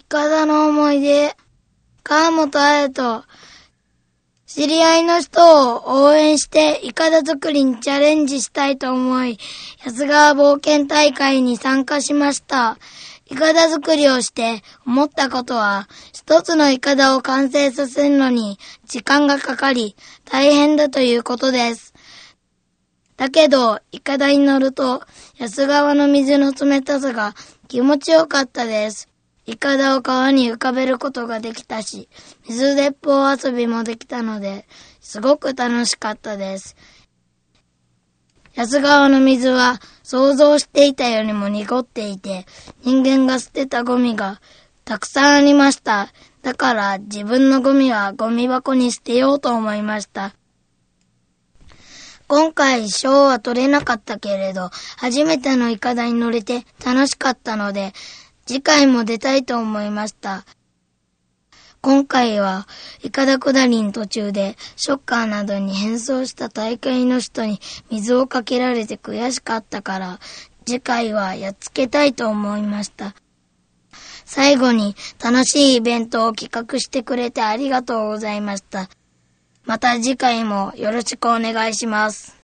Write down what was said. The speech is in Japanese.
かだの思い出、川本彩と、知り合いの人を応援してイカダ作りにチャレンジしたいと思い、安川冒険大会に参加しました。イカダ作りをして思ったことは、一つのイカダを完成させるのに時間がかかり大変だということです。だけど、イカダに乗ると安川の水の冷たさが気持ちよかったです。イカダを川に浮かべることができたし、水鉄砲遊びもできたので、すごく楽しかったです。安川の水は想像していたよりも濁っていて、人間が捨てたゴミがたくさんありました。だから自分のゴミはゴミ箱に捨てようと思いました。今回賞は取れなかったけれど、初めてのイカダに乗れて楽しかったので、次回も出たいと思いました。今回はイカダ下りの途中でショッカーなどに変装した大会の人に水をかけられて悔しかったから、次回はやっつけたいと思いました。最後に楽しいイベントを企画してくれてありがとうございました。また次回もよろしくお願いします。